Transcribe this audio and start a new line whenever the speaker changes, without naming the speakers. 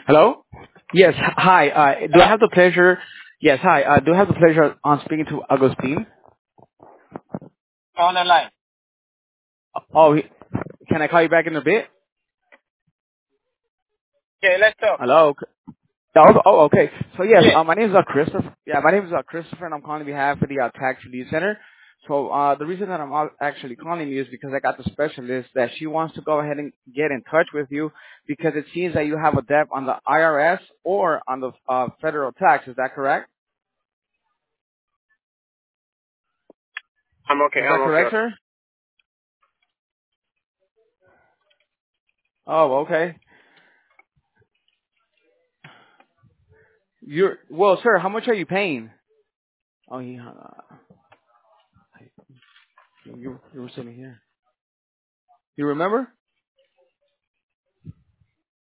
Hello? Yes, hi. Do I have the pleasure? Yes, hi. Do I have the pleasure on speaking to Agustin?
On the line.
Oh, can I call you back in a bit?
Okay, let's talk.
Hello? Okay. So yes,
Yes.
my name is Christopher. Yeah, my name is Christopher, and I'm calling on behalf of the Tax Relief Center. So the reason that I'm actually calling you is because I got the specialist that she wants to go ahead and get in touch with you because it seems that you have a debt on the IRS or on the federal tax. Is that correct?
I'm okay.
Is
I'm
that
okay.
correct, sir? Oh, okay. Well, sir. How much are you paying? Oh, you were sitting here. You remember?